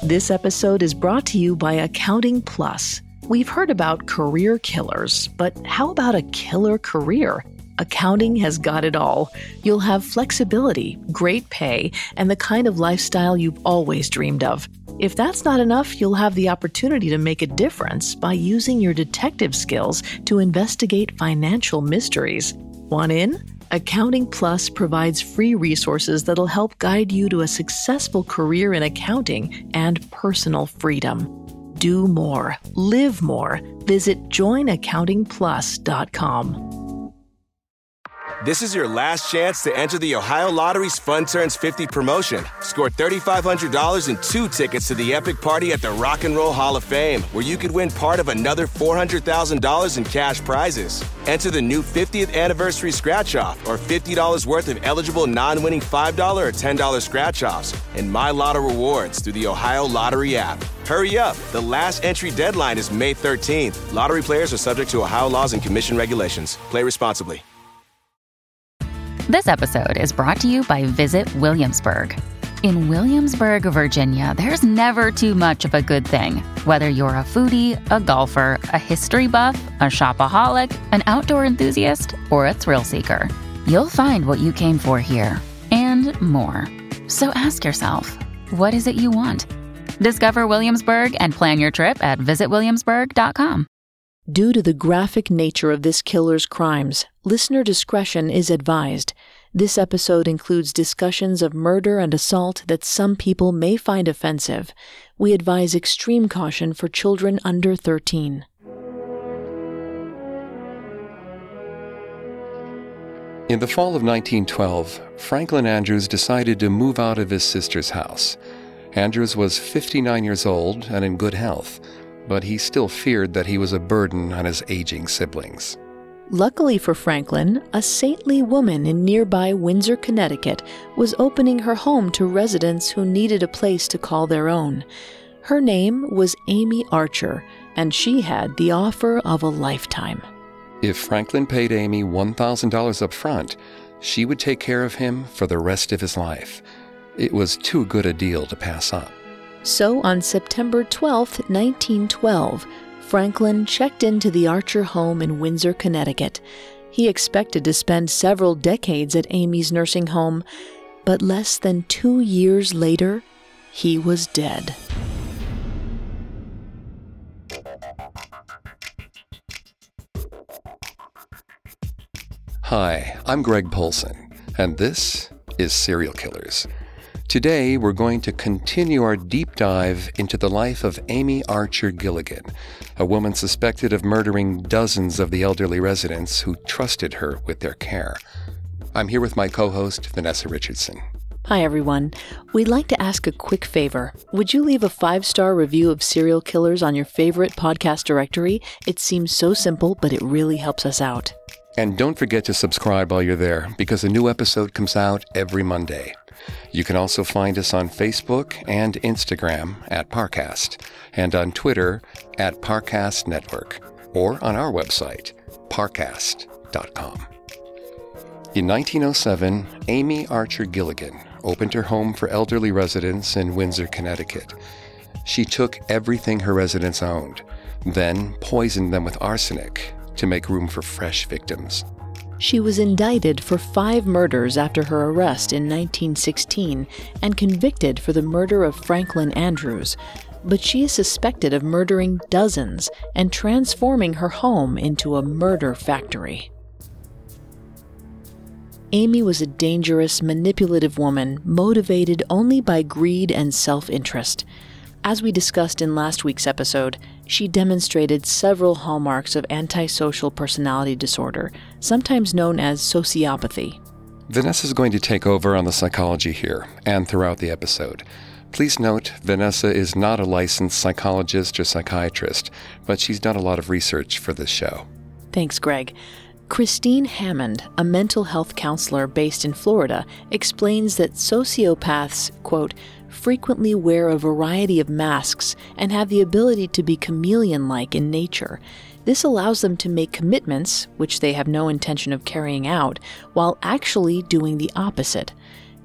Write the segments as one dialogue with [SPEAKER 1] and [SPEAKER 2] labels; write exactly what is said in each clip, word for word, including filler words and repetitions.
[SPEAKER 1] This episode is brought to you by Accounting Plus. We've heard about career killers, but how about a killer career? Accounting has got it all. You'll have flexibility, great pay, and the kind of lifestyle you've always dreamed of. If that's not enough, you'll have the opportunity to make a difference by using your detective skills to investigate financial mysteries. Want in? Accounting Plus provides free resources that'll help guide you to a successful career in accounting and personal freedom. Do more. Live more. Visit join accounting plus dot com.
[SPEAKER 2] This is your last chance to enter the Ohio Lottery's Fun Turns fifty promotion. Score three thousand five hundred dollars and two tickets to the epic party at the Rock and Roll Hall of Fame, where you could win part of another four hundred thousand dollars in cash prizes. Enter the new fiftieth anniversary scratch-off or fifty dollars worth of eligible non-winning five dollars or ten dollars scratch-offs and My Lotto rewards through the Ohio Lottery app. Hurry up. The last entry deadline is May thirteenth. Lottery players are subject to Ohio laws and commission regulations. Play responsibly.
[SPEAKER 3] This episode is brought to you by Visit Williamsburg. In Williamsburg, Virginia, there's never too much of a good thing. Whether you're a foodie, a golfer, a history buff, a shopaholic, an outdoor enthusiast, or a thrill seeker, you'll find what you came for here and more. So ask yourself, what is it you want? Discover Williamsburg and plan your trip at visit williamsburg dot com.
[SPEAKER 1] Due to the graphic nature of this killer's crimes, listener discretion is advised. This episode includes discussions of murder and assault that some people may find offensive. We advise extreme caution for children under thirteen.
[SPEAKER 4] In the fall of nineteen twelve, Franklin Andrews decided to move out of his sister's house. Andrews was fifty-nine years old and in good health, but he still feared that he was a burden on his aging siblings.
[SPEAKER 1] Luckily for Franklin, a saintly woman in nearby Windsor, Connecticut, was opening her home to residents who needed a place to call their own. Her name was Amy Archer, and she had the offer of a lifetime.
[SPEAKER 4] If Franklin paid Amy one thousand dollars up front, she would take care of him for the rest of his life. It was too good a deal to pass up.
[SPEAKER 1] So on September twelfth, nineteen twelve, Franklin checked into the Archer home in Windsor, Connecticut. He expected to spend several decades at Amy's nursing home, but less than two years later, he was dead.
[SPEAKER 4] Hi, I'm Greg Polson, and this is Serial Killers. Today, we're going to continue our deep dive into the life of Amy Archer Gilligan, a woman suspected of murdering dozens of the elderly residents who trusted her with their care. I'm here with my co-host, Vanessa Richardson.
[SPEAKER 1] Hi, everyone. We'd like to ask a quick favor. Would you leave a five-star review of Serial Killers on your favorite podcast directory? It seems so simple, but it really helps us out.
[SPEAKER 4] And don't forget to subscribe while you're there, because a new episode comes out every Monday. You can also find us on Facebook and Instagram at Parcast, and on Twitter at Parcast Network, or on our website, parcast dot com. In nineteen oh seven, Amy Archer Gilligan opened her home for elderly residents in Windsor, Connecticut. She took everything her residents owned, then poisoned them with arsenic to make room for fresh victims.
[SPEAKER 1] She was indicted for five murders after her arrest in nineteen sixteen and convicted for the murder of Franklin Andrews, but she is suspected of murdering dozens and transforming her home into a murder factory. Amy was a dangerous, manipulative woman motivated only by greed and self-interest. As we discussed in last week's episode, she demonstrated several hallmarks of antisocial personality disorder, sometimes known as sociopathy.
[SPEAKER 4] Vanessa's going to take over on the psychology here and throughout the episode. Please note, Vanessa is not a licensed psychologist or psychiatrist, but she's done a lot of research for this show.
[SPEAKER 1] Thanks, Greg. Christine Hammond, a mental health counselor based in Florida, explains that sociopaths, quote, frequently wear a variety of masks and have the ability to be chameleon-like in nature. This allows them to make commitments, which they have no intention of carrying out, while actually doing the opposite.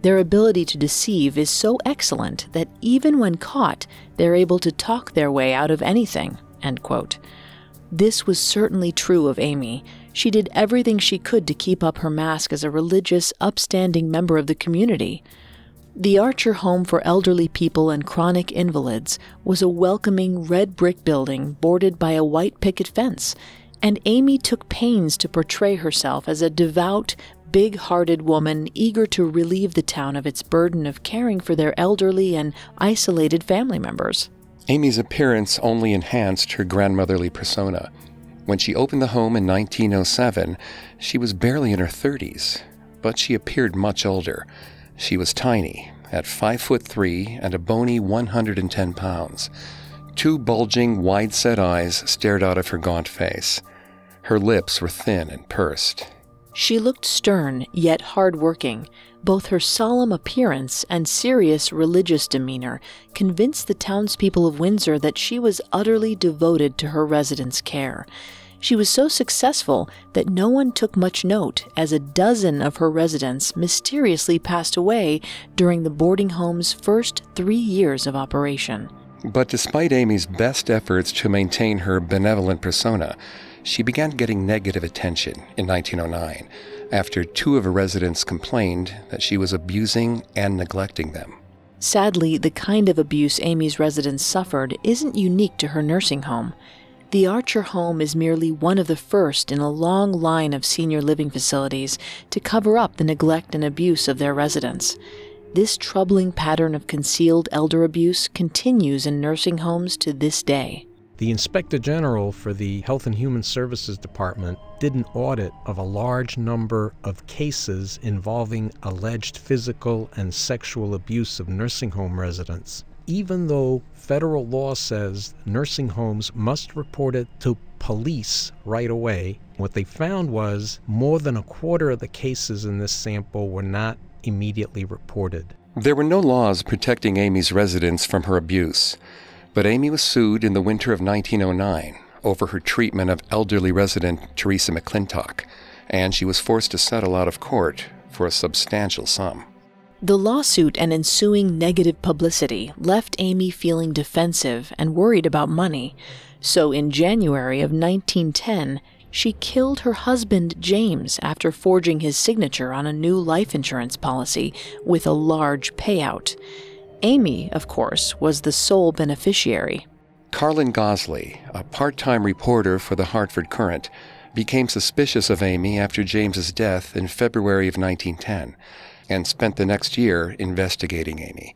[SPEAKER 1] Their ability to deceive is so excellent that even when caught, they're able to talk their way out of anything." End quote. This was certainly true of Amy. She did everything she could to keep up her mask as a religious, upstanding member of the community. The Archer Home for Elderly People and Chronic Invalids was a welcoming red brick building bordered by a white picket fence, and Amy took pains to portray herself as a devout, big-hearted woman eager to relieve the town of its burden of caring for their elderly and isolated family members.
[SPEAKER 4] Amy's appearance only enhanced her grandmotherly persona. When she opened the home in nineteen oh seven, she was barely in her thirties, but she appeared much older. She was tiny, at five foot three and a bony one hundred ten pounds. Two bulging, wide-set eyes stared out of her gaunt face. Her lips were thin and pursed.
[SPEAKER 1] She looked stern, yet hard-working. Both her solemn appearance and serious religious demeanor convinced the townspeople of Windsor that she was utterly devoted to her residents' care. She was so successful that no one took much note, as a dozen of her residents mysteriously passed away during the boarding home's first three years of operation.
[SPEAKER 4] But despite Amy's best efforts to maintain her benevolent persona, she began getting negative attention in nineteen oh nine, after two of her residents complained that she was abusing and neglecting them.
[SPEAKER 1] Sadly, the kind of abuse Amy's residents suffered isn't unique to her nursing home. The Archer Home is merely one of the first in a long line of senior living facilities to cover up the neglect and abuse of their residents. This troubling pattern of concealed elder abuse continues in nursing homes to this day.
[SPEAKER 5] The Inspector General for the Health and Human Services Department did an audit of a large number of cases involving alleged physical and sexual abuse of nursing home residents. Even though federal law says nursing homes must report it to police right away, what they found was more than a quarter of the cases in this sample were not immediately reported.
[SPEAKER 4] There were no laws protecting Amy's residents from her abuse, but Amy was sued in the winter of nineteen oh nine over her treatment of elderly resident Teresa McClintock, and she was forced to settle out of court for a substantial sum.
[SPEAKER 1] The lawsuit and ensuing negative publicity left Amy feeling defensive and worried about money, so in January of nineteen ten, she killed her husband James after forging his signature on a new life insurance policy with a large payout. Amy, of course, was the sole beneficiary.
[SPEAKER 4] Carlin Gosley, a part-time reporter for the Hartford Courant, became suspicious of Amy after James's death in February of nineteen ten, and spent the next year investigating Amy.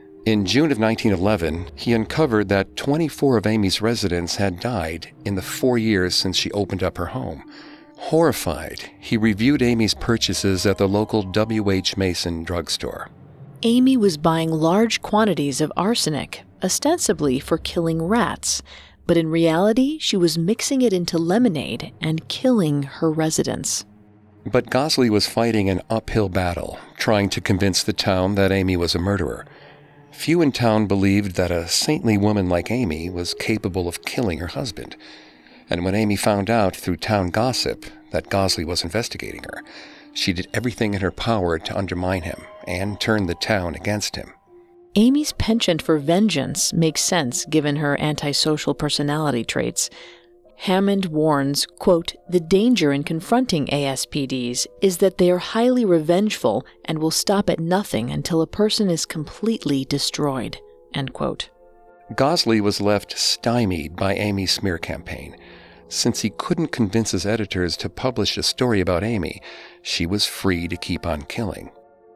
[SPEAKER 4] In June of nineteen eleven, he uncovered that twenty-four of Amy's residents had died in the four years since she opened up her home. Horrified, he reviewed Amy's purchases at the local W H Mason drugstore.
[SPEAKER 1] Amy was buying large quantities of arsenic, ostensibly for killing rats, but in reality, she was mixing it into lemonade and killing her residents.
[SPEAKER 4] But Gosley was fighting an uphill battle, trying to convince the town that Amy was a murderer. Few in town believed that a saintly woman like Amy was capable of killing her husband. And when Amy found out through town gossip that Gosley was investigating her, she did everything in her power to undermine him and turn the town against him.
[SPEAKER 1] Amy's penchant for vengeance makes sense given her antisocial personality traits. Hammond warns, quote, "The danger in confronting A S P Ds is that they are highly revengeful and will stop at nothing until a person is completely destroyed," end quote.
[SPEAKER 4] Gosley was left stymied by Amy's smear campaign. Since he couldn't convince his editors to publish a story about Amy, she was free to keep on killing.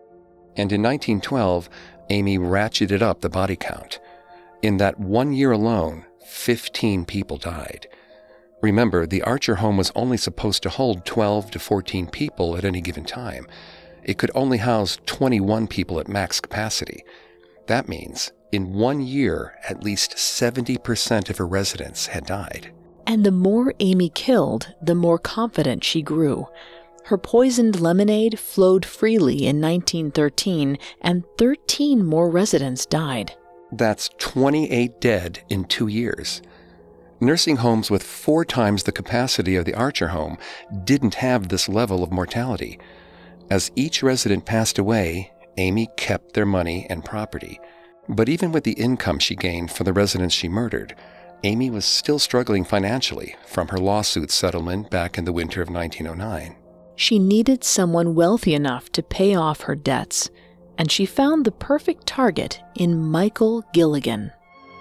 [SPEAKER 4] And in nineteen twelve, Amy ratcheted up the body count. In that one year alone, fifteen people died. Remember, the Archer home was only supposed to hold twelve to fourteen people at any given time. It could only house twenty-one people at max capacity. That means, in one year, at least seventy percent of her residents had died.
[SPEAKER 1] And the more Amy killed, the more confident she grew. Her poisoned lemonade flowed freely in nineteen thirteen, and thirteen more residents died.
[SPEAKER 4] That's twenty-eight dead in two years. Nursing homes with four times the capacity of the Archer home didn't have this level of mortality. As each resident passed away, Amy kept their money and property. But even with the income she gained from the residents she murdered, Amy was still struggling financially from her lawsuit settlement back in the winter of nineteen oh nine.
[SPEAKER 1] She needed someone wealthy enough to pay off her debts, and she found the perfect target in Michael Gilligan.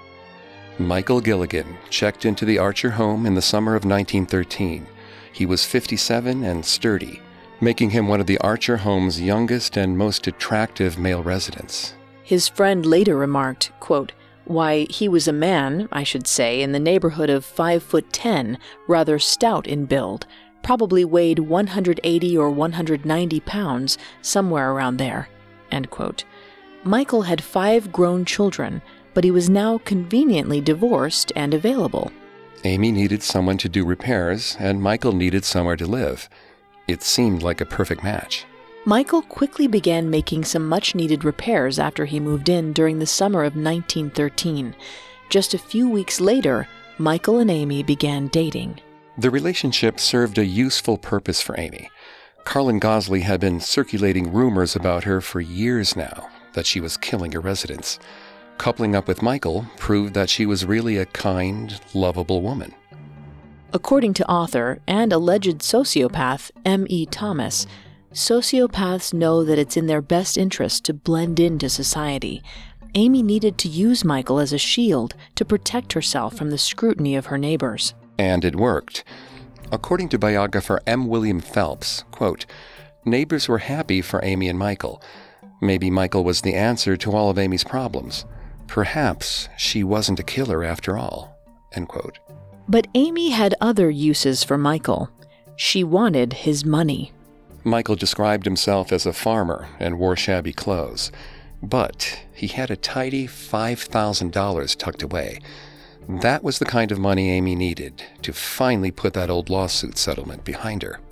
[SPEAKER 4] Michael Gilligan checked into the Archer home in the summer of nineteen thirteen. He was fifty-seven and sturdy, making him one of the Archer home's youngest and most attractive male residents.
[SPEAKER 1] His friend later remarked, quote, "Why, he was a man, I should say, in the neighborhood of five foot ten, rather stout in build, probably weighed one hundred eighty or one hundred ninety pounds, somewhere around there." End quote. Michael had five grown children, but he was now conveniently divorced and available.
[SPEAKER 4] Amy needed someone to do repairs, and Michael needed somewhere to live. It seemed like a perfect match.
[SPEAKER 1] Michael quickly began making some much-needed repairs after he moved in during the summer of nineteen thirteen. Just a few weeks later, Michael and Amy began dating.
[SPEAKER 4] The relationship served a useful purpose for Amy. Carlin Gosley had been circulating rumors about her for years now, that she was killing her residents. Coupling up with Michael proved that she was really a kind, lovable woman.
[SPEAKER 1] According to author and alleged sociopath M E Thomas, sociopaths know that it's in their best interest to blend into society. Amy needed to use Michael as a shield to protect herself from the scrutiny of her neighbors.
[SPEAKER 4] And it worked. According to biographer M. William Phelps, quote, "Neighbors were happy for Amy and Michael. Maybe Michael was the answer to all of Amy's problems. Perhaps she wasn't a killer after all." End quote.
[SPEAKER 1] But Amy had other uses for Michael. She wanted his money.
[SPEAKER 4] Michael described himself as a farmer and wore shabby clothes. But he had a tidy five thousand dollars tucked away. That was the kind of money Amy needed to finally put that old lawsuit settlement behind her.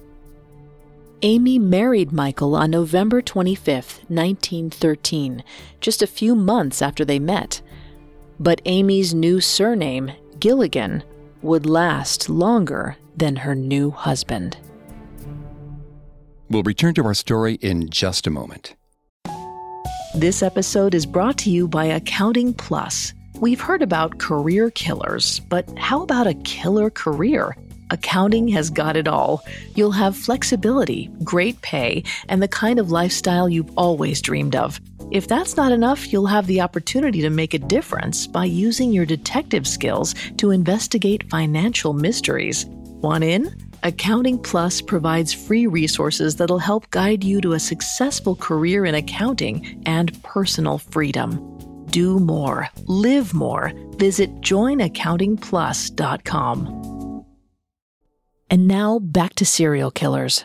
[SPEAKER 1] Amy married Michael on November twenty-fifth, nineteen thirteen, just a few months after they met. But Amy's new surname, Gilligan, would last longer than her new husband.
[SPEAKER 4] We'll return to our story in just a moment.
[SPEAKER 1] This episode is brought to you by Accounting Plus. We've heard about career killers, but how about a killer career? Accounting has got it all. You'll have flexibility, great pay, and the kind of lifestyle you've always dreamed of. If that's not enough, you'll have the opportunity to make a difference by using your detective skills to investigate financial mysteries. Want in? Accounting Plus provides free resources that'll help guide you to a successful career in accounting and personal freedom. Do more. Live more. Visit join accounting plus dot com. And now back to serial killers.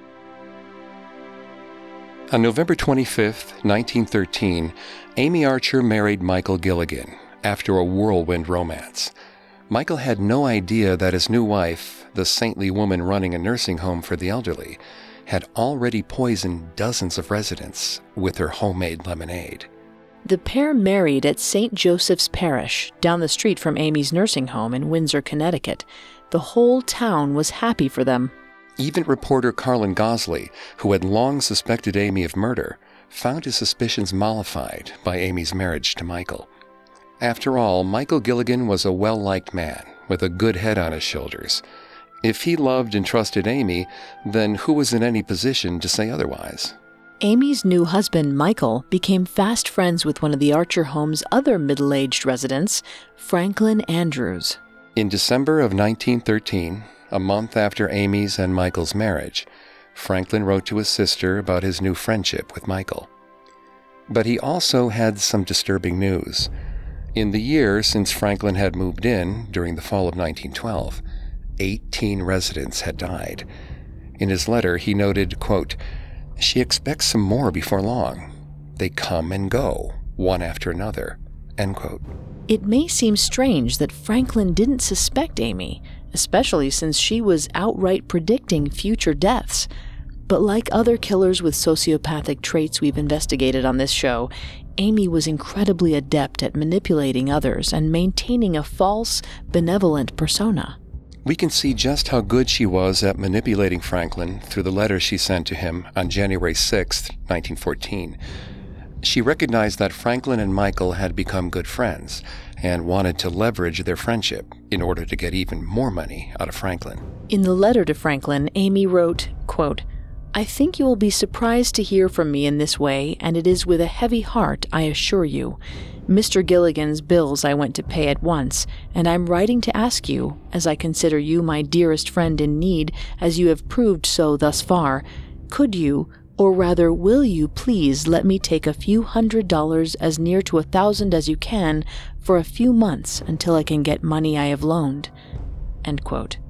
[SPEAKER 4] On November twenty-fifth, nineteen thirteen, Amy Archer married Michael Gilligan after a whirlwind romance. Michael had no idea that his new wife, the saintly woman running a nursing home for the elderly, had already poisoned dozens of residents with her homemade lemonade.
[SPEAKER 1] The pair married at Saint Joseph's Parish, down the street from Amy's nursing home in Windsor, Connecticut. The whole town was happy for them.
[SPEAKER 4] Even reporter Carlin Gosley, who had long suspected Amy of murder, found his suspicions mollified by Amy's marriage to Michael. After all, Michael Gilligan was a well-liked man with a good head on his shoulders. If he loved and trusted Amy, then who was in any position to say otherwise?
[SPEAKER 1] Amy's new husband, Michael, became fast friends with one of the Archer home's other middle-aged residents, Franklin Andrews.
[SPEAKER 4] In December of nineteen thirteen, a month after Amy's and Michael's marriage, Franklin wrote to his sister about his new friendship with Michael. But he also had some disturbing news. In the year since Franklin had moved in, during the fall of nineteen twelve, eighteen residents had died. In his letter, he noted, quote, "She expects some more before long. They come and go, one after another," end quote.
[SPEAKER 1] It may seem strange that Franklin didn't suspect Amy, especially since she was outright predicting future deaths. But like other killers with sociopathic traits we've investigated on this show, Amy was incredibly adept at manipulating others and maintaining a false, benevolent persona.
[SPEAKER 4] We can see just how good she was at manipulating Franklin through the letter she sent to him on January sixth, nineteen fourteen. She recognized that Franklin and Michael had become good friends and wanted to leverage their friendship in order to get even more money out of Franklin.
[SPEAKER 1] In the letter to Franklin, Amy wrote, quote, "I think you will be surprised to hear from me in this way, and it is with a heavy heart, I assure you. Mister Gilligan's bills I went to pay at once, and I'm writing to ask you, as I consider you my dearest friend in need, as you have proved so thus far, could you, or rather will you please let me take a few hundred dollars, as near to a thousand as you can, for a few months until I can get money I have loaned." End quote.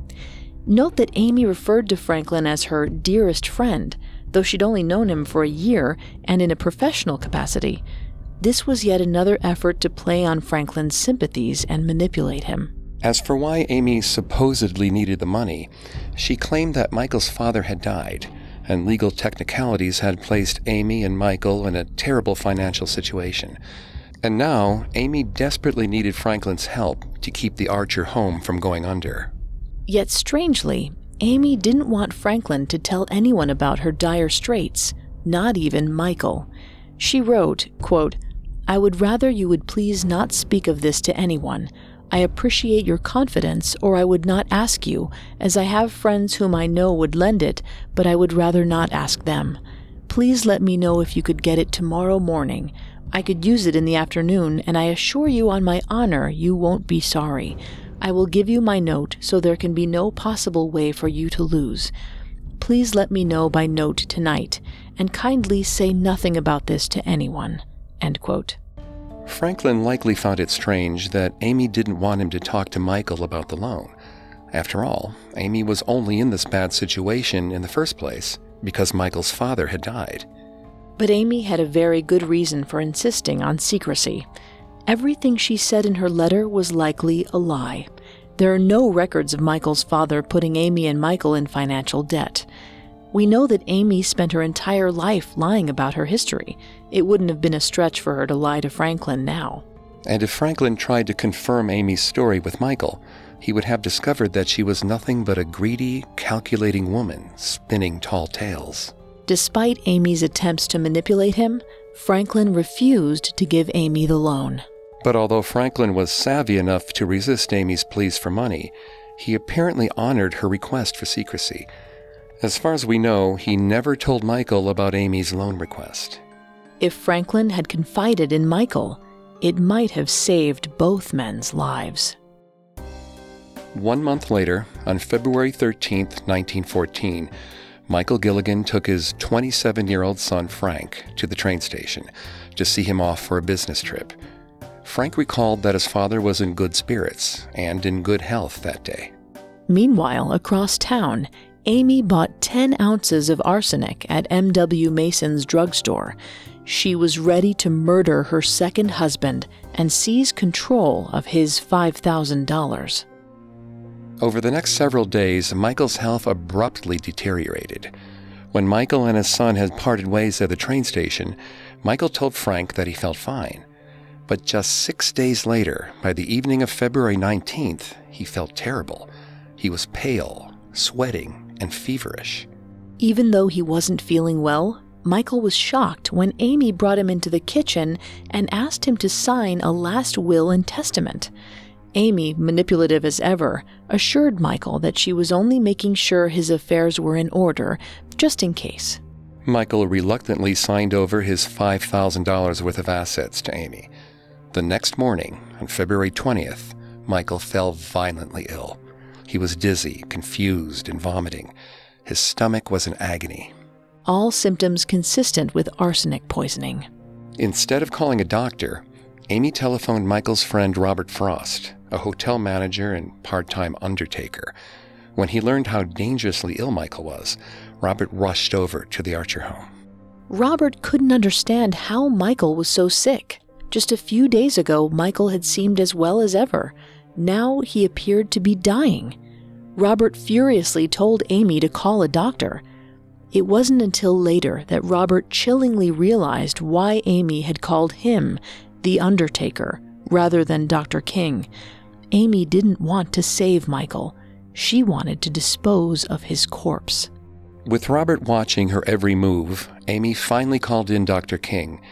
[SPEAKER 1] Note that Amy referred to Franklin as her dearest friend, though she'd only known him for a year and in a professional capacity. This was yet another effort to play on Franklin's sympathies and manipulate him.
[SPEAKER 4] As for why Amy supposedly needed the money, she claimed that Michael's father had died, and legal technicalities had placed Amy and Michael in a terrible financial situation. And now, Amy desperately needed Franklin's help to keep the Archer home from going under.
[SPEAKER 1] Yet strangely, Amy didn't want Franklin to tell anyone about her dire straits, not even Michael. She wrote, quote, "I would rather you would please not speak of this to anyone. I appreciate your confidence, or I would not ask you, as I have friends whom I know would lend it, but I would rather not ask them. Please let me know if you could get it tomorrow morning. I could use it in the afternoon, and I assure you on my honor you won't be sorry. I will give you my note so there can be no possible way for you to lose. Please let me know by note tonight, and kindly say nothing about this to anyone." End quote.
[SPEAKER 4] Franklin likely found it strange that Amy didn't want him to talk to Michael about the loan. After all, Amy was only in this bad situation in the first place because Michael's father had died.
[SPEAKER 1] But Amy had a very good reason for insisting on secrecy. Everything she said in her letter was likely a lie. There are no records of Michael's father putting Amy and Michael in financial debt. We know that Amy spent her entire life lying about her history. It wouldn't have been a stretch for her to lie to Franklin now.
[SPEAKER 4] And if Franklin tried to confirm Amy's story with Michael, he would have discovered that she was nothing but a greedy, calculating woman spinning tall tales.
[SPEAKER 1] Despite Amy's attempts to manipulate him, Franklin refused to give Amy the loan.
[SPEAKER 4] But although Franklin was savvy enough to resist Amy's pleas for money, he apparently honored her request for secrecy. As far as we know, he never told Michael about Amy's loan request.
[SPEAKER 1] If Franklin had confided in Michael, it might have saved both men's lives.
[SPEAKER 4] One month later, on February thirteenth, nineteen fourteen, Michael Gilligan took his twenty-seven-year-old son, Frank, to the train station to see him off for a business trip. Frank recalled that his father was in good spirits and in good health that day.
[SPEAKER 1] Meanwhile, across town, Amy bought ten ounces of arsenic at M W Mason's drugstore. She was ready to murder her second husband and seize control of his five thousand dollars.
[SPEAKER 4] Over the next several days, Michael's health abruptly deteriorated. When Michael and his son had parted ways at the train station, Michael told Frank that he felt fine. But just six days later, by the evening of February nineteenth, he felt terrible. He was pale, sweating, and feverish.
[SPEAKER 1] Even though he wasn't feeling well, Michael was shocked when Amy brought him into the kitchen and asked him to sign a last will and testament. Amy, manipulative as ever, assured Michael that she was only making sure his affairs were in order, just in case.
[SPEAKER 4] Michael reluctantly signed over his five thousand dollars worth of assets to Amy. The next morning, on February twentieth, Michael fell violently ill. He was dizzy, confused, and vomiting. His stomach was in agony.
[SPEAKER 1] All symptoms consistent with arsenic poisoning.
[SPEAKER 4] Instead of calling a doctor, Amy telephoned Michael's friend Robert Frost, a hotel manager and part-time undertaker. When he learned how dangerously ill Michael was, Robert rushed over to the Archer home.
[SPEAKER 1] Robert couldn't understand how Michael was so sick. Just a few days ago, Michael had seemed as well as ever. Now he appeared to be dying. Robert furiously told Amy to call a doctor. It wasn't until later that Robert chillingly realized why Amy had called him the Undertaker rather than Doctor King. Amy didn't want to save Michael. She wanted to dispose of his corpse.
[SPEAKER 4] With Robert watching her every move, Amy finally called in Doctor King.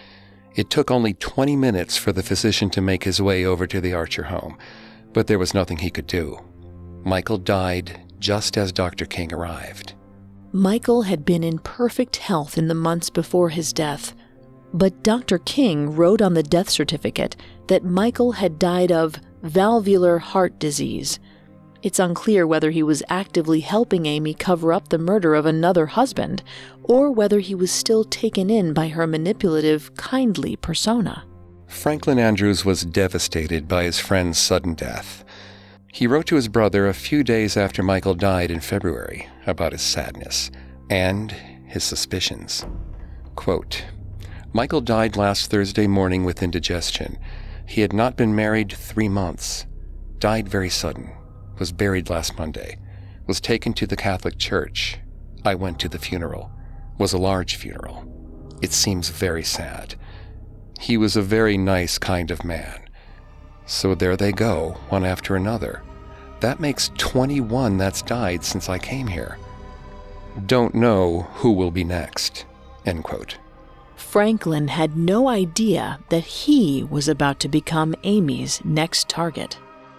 [SPEAKER 4] It took only twenty minutes for the physician to make his way over to the Archer home, but there was nothing he could do. Michael died just as Doctor King arrived.
[SPEAKER 1] Michael had been in perfect health in the months before his death, but Doctor King wrote on the death certificate that Michael had died of valvular heart disease. It's unclear whether he was actively helping Amy cover up the murder of another husband, or whether he was still taken in by her manipulative, kindly persona.
[SPEAKER 4] Franklin Andrews was devastated by his friend's sudden death. He wrote to his brother a few days after Michael died in February about his sadness and his suspicions. Quote, "Michael died last Thursday morning with indigestion. He had not been married three months. Died very sudden. Was buried last Monday. Was taken to the Catholic Church. I went to the funeral. Was a large funeral. It seems very sad. He was a very nice kind of man. So there they go, one after another. That makes twenty-one that's died since I came here. Don't know who will be next." End quote.
[SPEAKER 1] Franklin had no idea that he was about to become Amy's next target.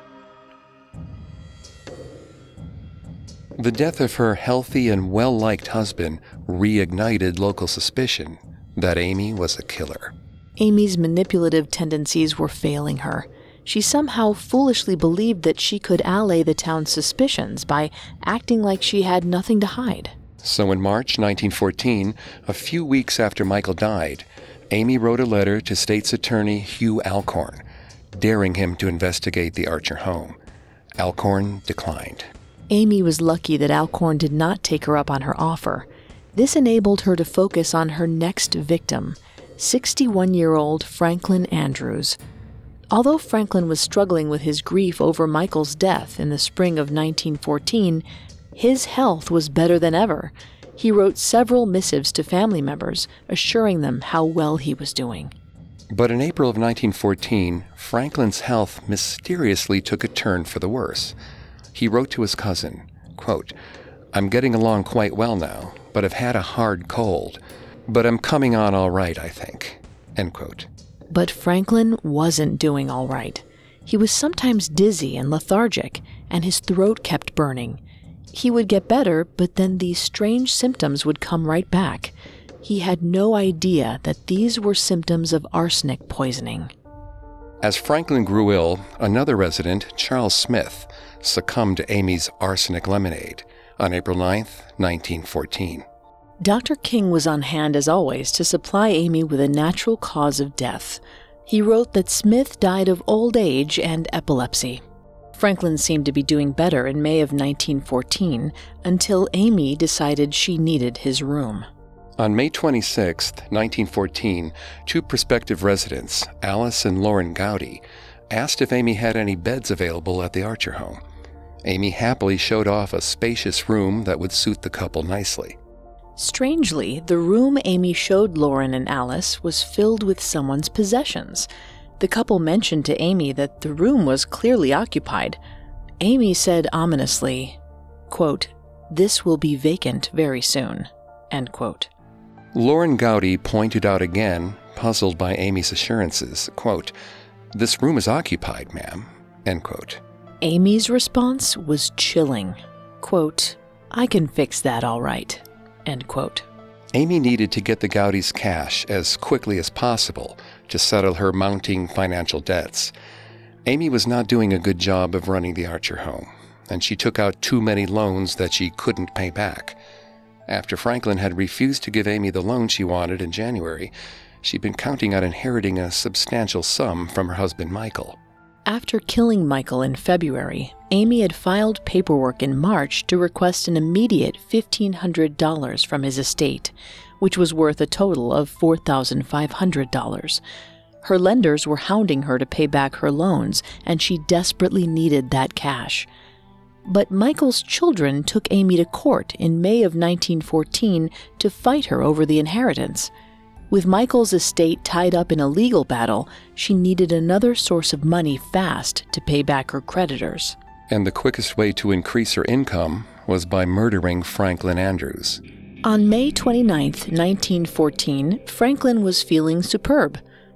[SPEAKER 4] The death of her healthy and well-liked husband reignited local suspicion that Amy was a killer.
[SPEAKER 1] Amy's manipulative tendencies were failing her. She somehow foolishly believed that she could allay the town's suspicions by acting like she had nothing to hide.
[SPEAKER 4] So in March nineteen fourteen, a few weeks after Michael died, Amy wrote a letter to State's Attorney Hugh Alcorn, daring him to investigate the Archer home. Alcorn declined.
[SPEAKER 1] Amy was lucky that Alcorn did not take her up on her offer. This enabled her to focus on her next victim, sixty-one-year-old Franklin Andrews. Although Franklin was struggling with his grief over Michael's death in the spring of nineteen fourteen, his health was better than ever. He wrote several missives to family members, assuring them how well he was doing.
[SPEAKER 4] But in April of nineteen fourteen, Franklin's health mysteriously took a turn for the worse. He wrote to his cousin, quote, "I'm getting along quite well now, but I've had a hard cold. But I'm coming on all right, I think." End quote.
[SPEAKER 1] But Franklin wasn't doing all right. He was sometimes dizzy and lethargic, and his throat kept burning. He would get better, but then these strange symptoms would come right back. He had no idea that these were symptoms of arsenic poisoning.
[SPEAKER 4] As Franklin grew ill, another resident, Charles Smith, succumbed to Amy's arsenic lemonade on April ninth, nineteen fourteen.
[SPEAKER 1] Doctor King was on hand as always to supply Amy with a natural cause of death. He wrote that Smith died of old age and epilepsy. Franklin seemed to be doing better in May of nineteen fourteen until Amy decided she needed his room.
[SPEAKER 4] On May twenty-sixth, nineteen fourteen, two prospective residents, Alice and Lauren Gowdy, asked if Amy had any beds available at the Archer home. Amy happily showed off a spacious room that would suit the couple nicely.
[SPEAKER 1] Strangely, the room Amy showed Lauren and Alice was filled with someone's possessions. The couple mentioned to Amy that the room was clearly occupied. Amy said ominously, quote, "This will be vacant very soon," end quote.
[SPEAKER 4] Lauren Gowdy pointed out again, puzzled by Amy's assurances, quote, "This room is occupied, ma'am," end quote.
[SPEAKER 1] Amy's response was chilling. Quote, "I can fix that all right," end quote.
[SPEAKER 4] Amy needed to get the Gowdy's cash as quickly as possible to settle her mounting financial debts. Amy was not doing a good job of running the Archer home, and she took out too many loans that she couldn't pay back. After Franklin had refused to give Amy the loan she wanted in January, she'd been counting on inheriting a substantial sum from her husband Michael.
[SPEAKER 1] After killing Michael in February, Amy had filed paperwork in March to request an immediate fifteen hundred dollars from his estate, which was worth a total of four thousand five hundred dollars. Her lenders were hounding her to pay back her loans, and she desperately needed that cash. But Michael's children took Amy to court in May of nineteen fourteen to fight her over the inheritance. With Michael's estate tied up in a legal battle, she needed another source of money fast to pay back her creditors.
[SPEAKER 4] And the quickest way to increase her income was by murdering Franklin Andrews.
[SPEAKER 1] On May twenty-ninth, nineteen fourteen, Franklin was feeling superb.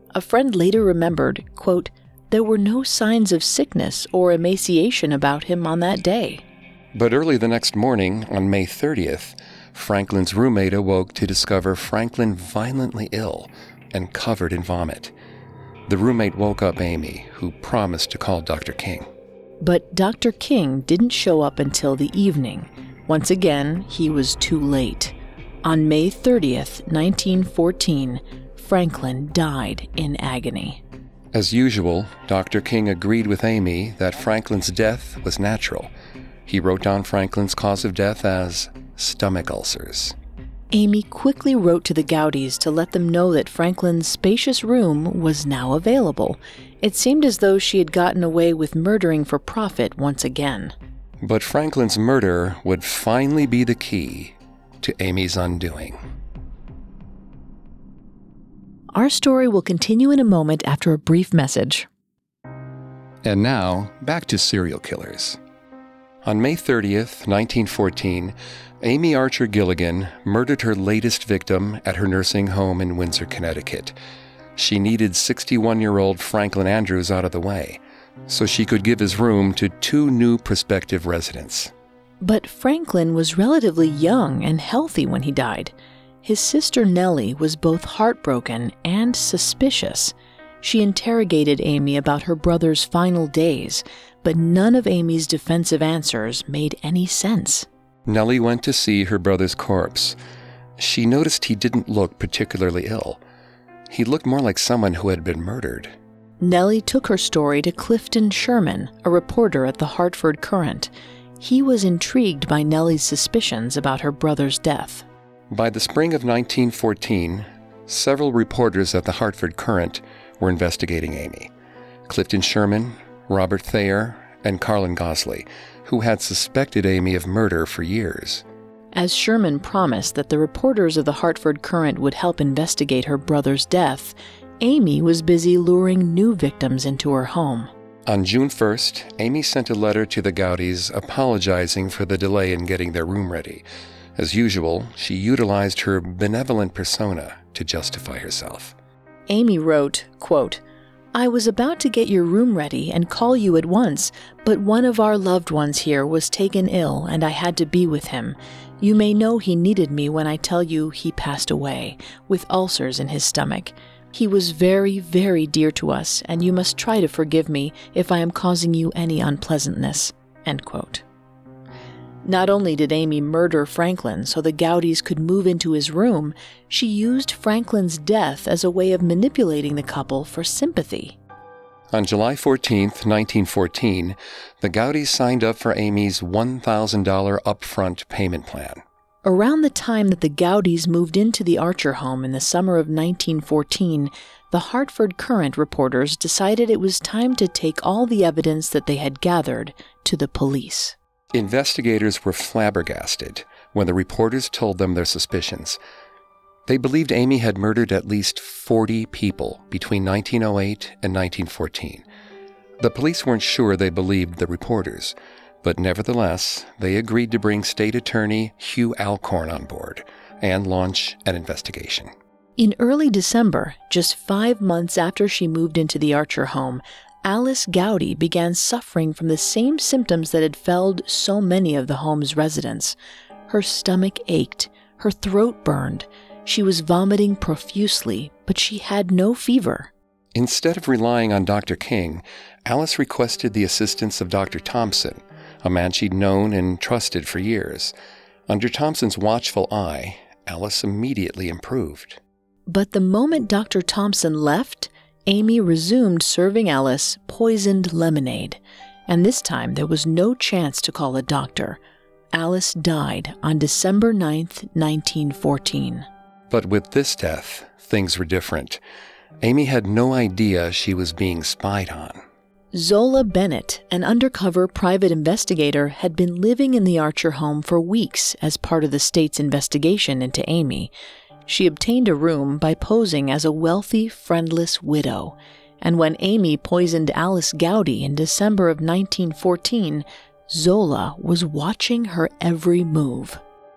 [SPEAKER 1] A friend later remembered, quote, "There were no signs of sickness or emaciation about him on that day."
[SPEAKER 4] But early the next morning, on May thirtieth, Franklin's roommate awoke to discover Franklin violently ill and covered in vomit. The roommate woke up Amy, who promised to call Doctor King.
[SPEAKER 1] But Doctor King didn't show up until the evening. Once again, he was too late. On May thirtieth, nineteen fourteen, Franklin died in agony.
[SPEAKER 4] As usual, Doctor King agreed with Amy that Franklin's death was natural. He wrote down Franklin's cause of death as stomach ulcers.
[SPEAKER 1] Amy quickly wrote to the Gowdies to let them know that Franklin's spacious room was now available. It seemed as though she had gotten away with murdering for profit once again.
[SPEAKER 4] But Franklin's murder would finally be the key to Amy's undoing.
[SPEAKER 1] Our story will continue in a moment after a brief message.
[SPEAKER 4] And now, back to serial killers. On May thirtieth, nineteen fourteen, Amy Archer Gilligan murdered her latest victim at her nursing home in Windsor, Connecticut. She needed sixty-one-year-old Franklin Andrews out of the way, so she could give his room to two new prospective residents.
[SPEAKER 1] But Franklin was relatively young and healthy when he died. His sister Nellie was both heartbroken and suspicious. She interrogated Amy about her brother's final days, but none of Amy's defensive answers made any sense.
[SPEAKER 4] Nellie went to see her brother's corpse. She noticed he didn't look particularly ill. He looked more like someone who had been murdered.
[SPEAKER 1] Nellie took her story to Clifton Sherman, a reporter at the Hartford Courant. He was intrigued by Nellie's suspicions about her brother's death.
[SPEAKER 4] By the spring of nineteen fourteen, several reporters at the Hartford Courant were investigating Amy. Clifton Sherman, Robert Thayer, and Carlin Gosley, who had suspected Amy of murder for years.
[SPEAKER 1] As Sherman promised that the reporters of the Hartford Courant would help investigate her brother's death, Amy was busy luring new victims into her home.
[SPEAKER 4] On June first, Amy sent a letter to the Gowdies apologizing for the delay in getting their room ready. As usual, she utilized her benevolent persona to justify herself.
[SPEAKER 1] Amy wrote, quote, "I was about to get your room ready and call you at once, but one of our loved ones here was taken ill and I had to be with him. You may know he needed me when I tell you he passed away, with ulcers in his stomach. He was very, very dear to us, and you must try to forgive me if I am causing you any unpleasantness." End quote. Not only did Amy murder Franklin so the Gowdies could move into his room, she used Franklin's death as a way of manipulating the couple for sympathy.
[SPEAKER 4] On July fourteenth, nineteen fourteen, the Gowdies signed up for Amy's one thousand dollars upfront payment plan.
[SPEAKER 1] Around the time that the Gowdies moved into the Archer home in the summer of nineteen fourteen, the Hartford Courant reporters decided it was time to take all the evidence that they had gathered to the police.
[SPEAKER 4] Investigators were flabbergasted when the reporters told them their suspicions. They believed Amy had murdered at least forty people between nineteen oh eight and nineteen fourteen. The police weren't sure they believed the reporters, but nevertheless, they agreed to bring State Attorney Hugh Alcorn on board and launch an investigation.
[SPEAKER 1] In early December, just five months after she moved into the Archer home, Alice Gowdy began suffering from the same symptoms that had felled so many of the home's residents. Her stomach ached, her throat burned, she was vomiting profusely, but she had no fever.
[SPEAKER 4] Instead of relying on Doctor King, Alice requested the assistance of Doctor Thompson, a man she'd known and trusted for years. Under Thompson's watchful eye, Alice immediately improved.
[SPEAKER 1] But the moment Doctor Thompson left, Amy resumed serving Alice poisoned lemonade, and this time there was no chance to call a doctor. Alice died on December ninth, nineteen fourteen.
[SPEAKER 4] But with this death, things were different. Amy had no idea she was being spied on.
[SPEAKER 1] Zola Bennett, an undercover private investigator, had been living in the Archer home for weeks as part of the state's investigation into Amy. She obtained a room by posing as a wealthy, friendless widow. And when Amy poisoned Alice Gowdy in December of nineteen fourteen, Zola was watching her every move.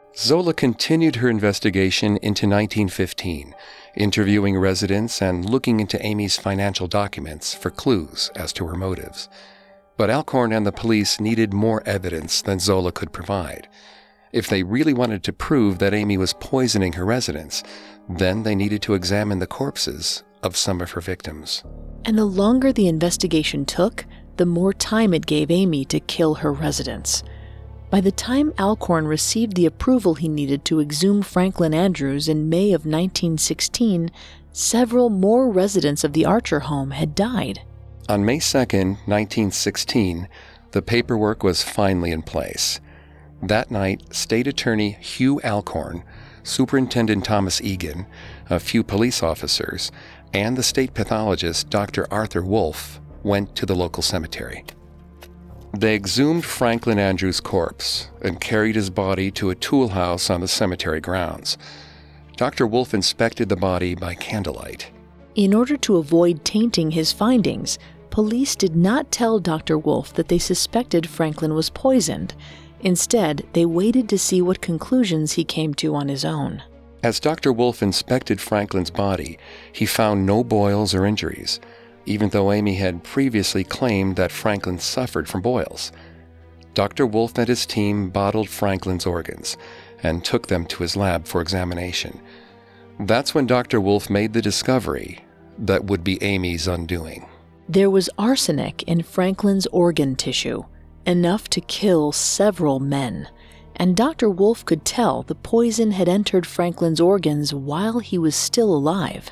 [SPEAKER 4] Zola continued her investigation into nineteen fifteen, interviewing residents and looking into Amy's financial documents for clues as to her motives. But Alcorn and the police needed more evidence than Zola could provide. If they really wanted to prove that Amy was poisoning her residents, then they needed to examine the corpses of some of her victims.
[SPEAKER 1] And the longer the investigation took, the more time it gave Amy to kill her residents. By the time Alcorn received the approval he needed to exhume Franklin Andrews in May of nineteen sixteen, several more residents of the Archer home had died.
[SPEAKER 4] On May second, nineteen sixteen, the paperwork was finally in place. That night, State Attorney Hugh Alcorn, Superintendent Thomas Egan, a few police officers, and the state pathologist Doctor Arthur Wolfe went to the local cemetery. They exhumed Franklin Andrews' corpse and carried his body to a tool house on the cemetery grounds. Doctor Wolfe inspected the body by candlelight.
[SPEAKER 1] In order to avoid tainting his findings, police did not tell Doctor Wolfe that they suspected Franklin was poisoned. Instead, they waited to see what conclusions he came to on his own.
[SPEAKER 4] As Doctor Wolfe inspected Franklin's body, he found no boils or injuries, even though Amy had previously claimed that Franklin suffered from boils. Doctor Wolfe and his team bottled Franklin's organs and took them to his lab for examination. That's when Doctor Wolfe made the discovery that would be Amy's undoing.
[SPEAKER 1] There was arsenic in Franklin's organ tissue, enough to kill several men, and Doctor Wolfe could tell the poison had entered Franklin's organs while he was still alive.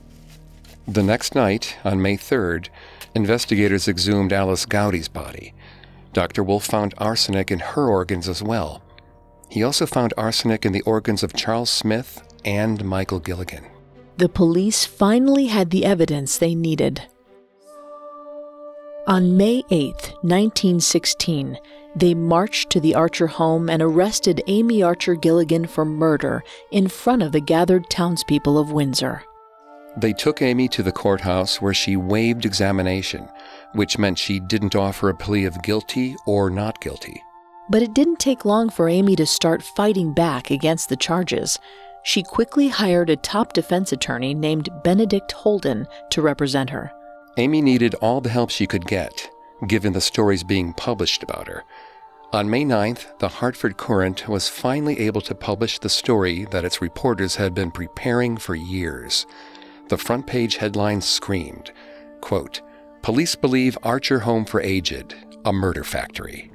[SPEAKER 4] The next night, on May third, investigators exhumed Alice Gowdy's body. Doctor Wolfe found arsenic in her organs as well. He also found arsenic in the organs of Charles Smith and Michael Gilligan.
[SPEAKER 1] The police finally had the evidence they needed. On May eighth, nineteen sixteen, they marched to the Archer home and arrested Amy Archer Gilligan for murder in front of the gathered townspeople of Windsor.
[SPEAKER 4] They took Amy to the courthouse where she waived examination, which meant she didn't offer a plea of guilty or not guilty.
[SPEAKER 1] But it didn't take long for Amy to start fighting back against the charges. She quickly hired a top defense attorney named Benedict Holden to represent her.
[SPEAKER 4] Amy needed all the help she could get, given the stories being published about her. On May ninth, the Hartford Courant was finally able to publish the story that its reporters had been preparing for years. The front page headline screamed, quote, "Police believe Archer Home for Aged, a murder factory."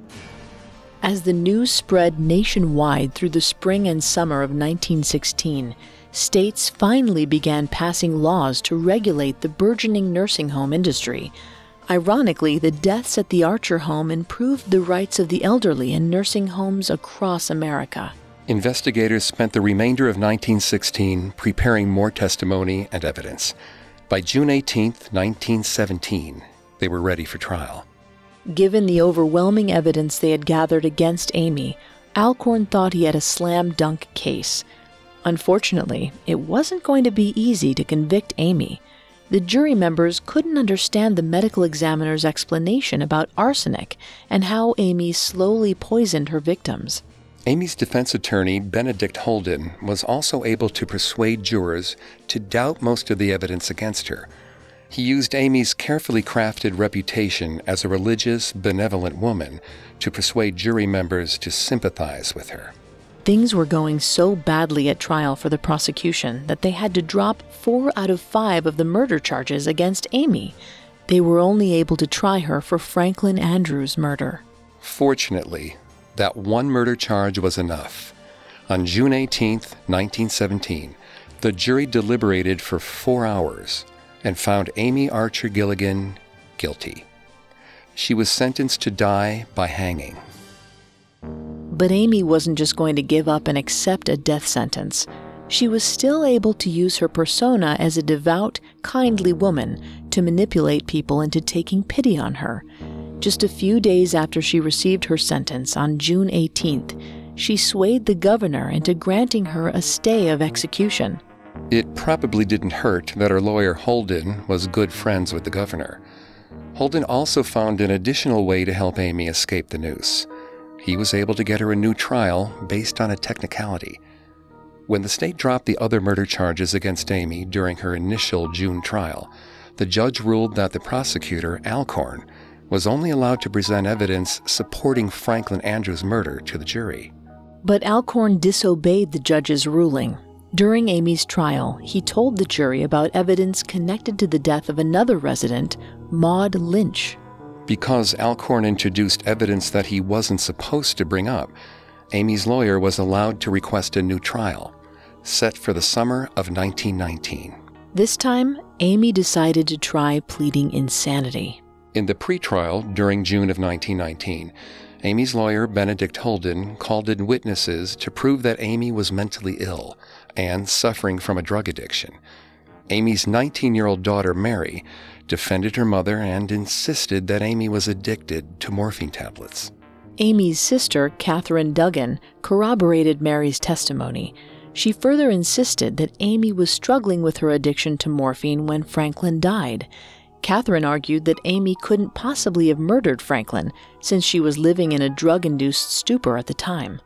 [SPEAKER 1] As the news spread nationwide through the spring and summer of nineteen sixteen, states finally began passing laws to regulate the burgeoning nursing home industry. Ironically, the deaths at the Archer home improved the rights of the elderly in nursing homes across America.
[SPEAKER 4] Investigators spent the remainder of nineteen sixteen preparing more testimony and evidence. By June eighteenth, nineteen seventeen, they were ready for trial.
[SPEAKER 1] Given the overwhelming evidence they had gathered against Amy, Alcorn thought he had a slam-dunk case. Unfortunately, it wasn't going to be easy to convict Amy. The jury members couldn't understand the medical examiner's explanation about arsenic and how Amy slowly poisoned her victims.
[SPEAKER 4] Amy's defense attorney, Benedict Holden, was also able to persuade jurors to doubt most of the evidence against her. He used Amy's carefully crafted reputation as a religious, benevolent woman to persuade jury members to sympathize with her.
[SPEAKER 1] Things were going so badly at trial for the prosecution that they had to drop four out of five of the murder charges against Amy. They were only able to try her for Franklin Andrews' murder.
[SPEAKER 4] Fortunately, that one murder charge was enough. On June eighteenth, nineteen seventeen, the jury deliberated for four hours and found Amy Archer Gilligan guilty. She was sentenced to die by hanging.
[SPEAKER 1] But Amy wasn't just going to give up and accept a death sentence. She was still able to use her persona as a devout, kindly woman to manipulate people into taking pity on her. Just a few days after she received her sentence on June eighteenth, she swayed the governor into granting her a stay of execution.
[SPEAKER 4] It probably didn't hurt that her lawyer Holden was good friends with the governor. Holden also found an additional way to help Amy escape the noose. he was able to get her a new trial based on a technicality. When the state dropped the other murder charges against Amy during her initial June trial, the judge ruled that the prosecutor, Alcorn, was only allowed to present evidence supporting Franklin Andrews' murder to the jury.
[SPEAKER 1] But Alcorn disobeyed the judge's ruling. During Amy's trial, he told the jury about evidence connected to the death of another resident, Maud Lynch.
[SPEAKER 4] Because Alcorn introduced evidence that he wasn't supposed to bring up, Amy's lawyer was allowed to request a new trial, set for the summer of nineteen nineteen.
[SPEAKER 1] This time, Amy decided to try pleading insanity.
[SPEAKER 4] In the pretrial during June of nineteen nineteen, Amy's lawyer, Benedict Holden, called in witnesses to prove that Amy was mentally ill and suffering from a drug addiction. Amy's nineteen-year-old daughter, Mary, defended her mother and insisted that Amy was addicted to morphine tablets.
[SPEAKER 1] Amy's sister, Catherine Duggan, corroborated Mary's testimony. She further insisted that Amy was struggling with her addiction to morphine when Franklin died. Catherine argued that Amy couldn't possibly have murdered Franklin, since she was living in a drug-induced stupor at the time.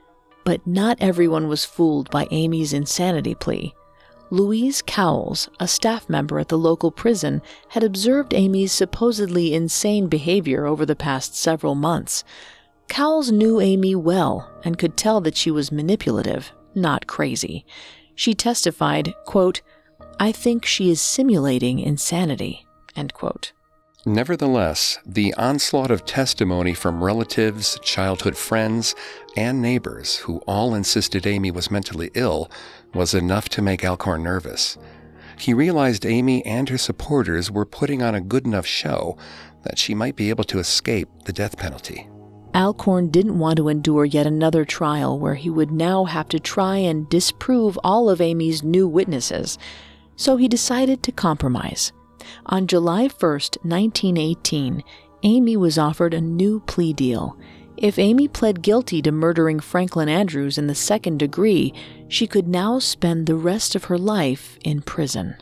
[SPEAKER 1] But not everyone was fooled by Amy's insanity plea. Louise Cowles, a staff member at the local prison, had observed Amy's supposedly insane behavior over the past several months. Cowles knew Amy well and could tell that she was manipulative, not crazy. She testified, quote, "I think she is simulating insanity," end quote.
[SPEAKER 4] Nevertheless, the onslaught of testimony from relatives, childhood friends, and neighbors who all insisted Amy was mentally ill was enough to make Alcorn nervous. He realized Amy and her supporters were putting on a good enough show that she might be able to escape the death penalty.
[SPEAKER 1] Alcorn didn't want to endure yet another trial where he would now have to try and disprove all of Amy's new witnesses, so he decided to compromise. On July first, nineteen eighteen, Amy was offered a new plea deal. If Amy pled guilty to murdering Franklin Andrews in the second degree, she could now spend the rest of her life in prison.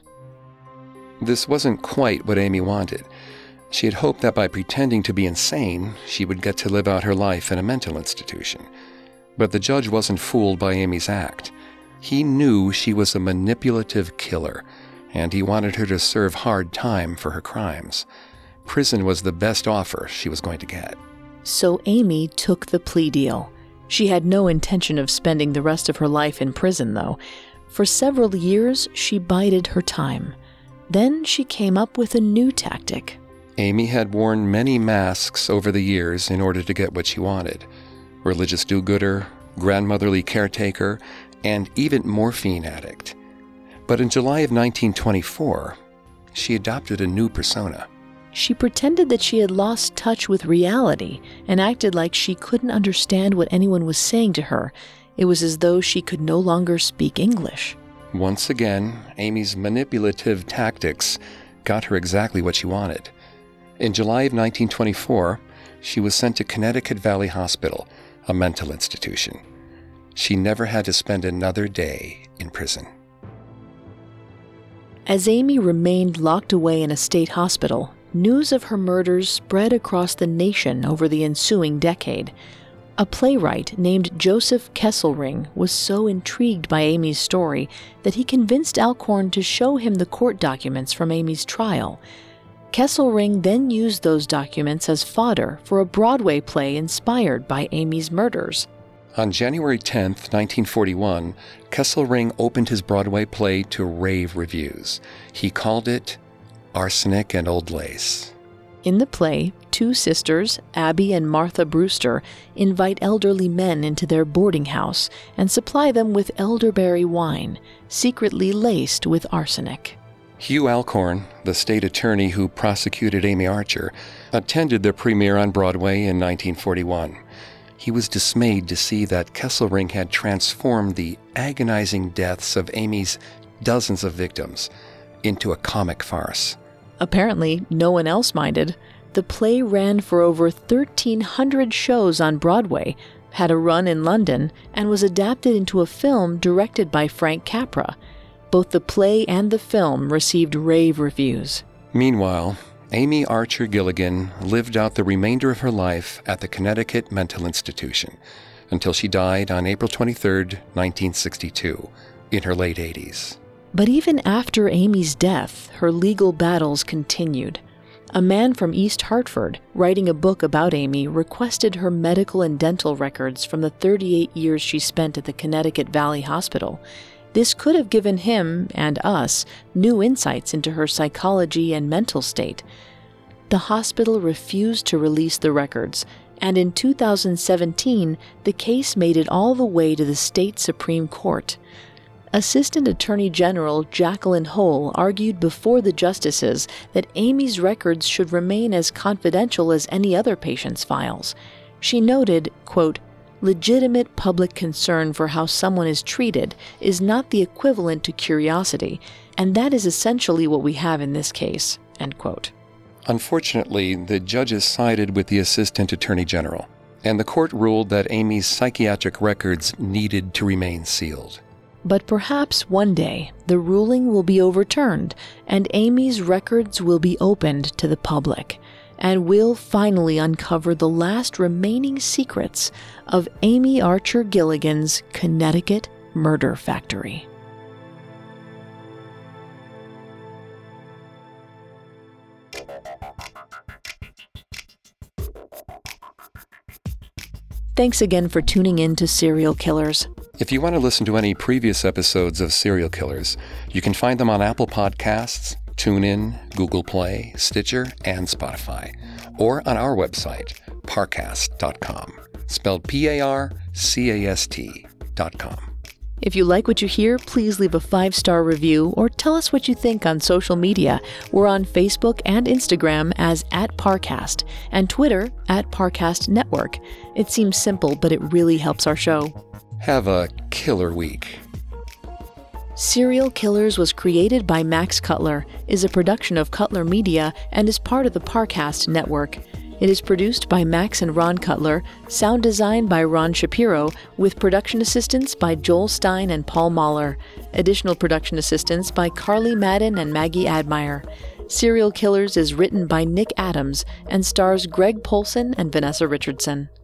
[SPEAKER 4] This wasn't quite what Amy wanted. She had hoped that by pretending to be insane, she would get to live out her life in a mental institution. But the judge wasn't fooled by Amy's act. He knew she was a manipulative killer, and he wanted her to serve hard time for her crimes. Prison was the best offer she was going to get.
[SPEAKER 1] So Amy took the plea deal. She had no intention of spending the rest of her life in prison, though. For several years, she bided her time. Then she came up with a new tactic.
[SPEAKER 4] Amy had worn many masks over the years in order to get what she wanted. Religious do-gooder, grandmotherly caretaker, and even morphine addict. But in July of nineteen twenty-four, she adopted a new persona.
[SPEAKER 1] She pretended that she had lost touch with reality and acted like she couldn't understand what anyone was saying to her. It was as though she could no longer speak English.
[SPEAKER 4] Once again, Amy's manipulative tactics got her exactly what she wanted. In July of nineteen twenty-four, she was sent to Connecticut Valley Hospital, a mental institution. She never had to spend another day in prison.
[SPEAKER 1] As Amy remained locked away in a state hospital, news of her murders spread across the nation over the ensuing decade. A playwright named Joseph Kesselring was so intrigued by Amy's story that he convinced Alcorn to show him the court documents from Amy's trial. Kesselring then used those documents as fodder for a Broadway play inspired by Amy's murders.
[SPEAKER 4] On January tenth, nineteen forty-one, Kesselring opened his Broadway play to rave reviews. He called it Arsenic and Old Lace.
[SPEAKER 1] In the play, two sisters, Abby and Martha Brewster, invite elderly men into their boarding house and supply them with elderberry wine, secretly laced with arsenic.
[SPEAKER 4] Hugh Alcorn, the state attorney who prosecuted Amy Archer, attended the premiere on Broadway in nineteen forty-one. He was dismayed to see that Kesselring had transformed the agonizing deaths of Amy's dozens of victims into a comic farce.
[SPEAKER 1] Apparently, no one else minded. The play ran for over thirteen hundred shows on Broadway, had a run in London, and was adapted into a film directed by Frank Capra. Both the play and the film received rave reviews.
[SPEAKER 4] Meanwhile, Amy Archer Gilligan lived out the remainder of her life at the Connecticut Mental Institution until she died on April twenty-third, nineteen sixty-two, in her late eighties.
[SPEAKER 1] But even after Amy's death, her legal battles continued. A man from East Hartford, writing a book about Amy, requested her medical and dental records from the thirty-eight years she spent at the Connecticut Valley Hospital. This could have given him, and us, new insights into her psychology and mental state. The hospital refused to release the records, and in two thousand seventeen, the case made it all the way to the state Supreme Court. Assistant Attorney General Jacqueline Hole argued before the justices that Amy's records should remain as confidential as any other patient's files. She noted, quote, "Legitimate public concern for how someone is treated is not the equivalent to curiosity, and that is essentially what we have in this case," end quote.
[SPEAKER 4] Unfortunately, the judges sided with the Assistant Attorney General, and the court ruled that Amy's psychiatric records needed to remain sealed.
[SPEAKER 1] But perhaps one day the ruling will be overturned and Amy's records will be opened to the public, and we'll finally uncover the last remaining secrets of Amy Archer Gilligan's Connecticut murder factory. Thanks again for tuning in to Serial Killers.
[SPEAKER 4] If you want to listen to any previous episodes of Serial Killers, you can find them on Apple Podcasts, TuneIn, Google Play, Stitcher, and Spotify, or on our website, parcast dot com, spelled P A R C A S T dot com.
[SPEAKER 1] If you like what you hear, please leave a five-star review or tell us what you think on social media. We're on Facebook and Instagram as at Parcast and Twitter at Parcast Network. It seems simple, but it really helps our show.
[SPEAKER 4] Have a killer week.
[SPEAKER 1] Serial Killers was created by Max Cutler, is a production of Cutler Media, and is part of the Parcast Network. It is produced by Max and Ron Cutler, sound design by Ron Shapiro, with production assistance by Joel Stein and Paul Mahler. Additional production assistance by Carly Madden and Maggie Admire. Serial Killers is written by Nick Adams and stars Greg Polson and Vanessa Richardson.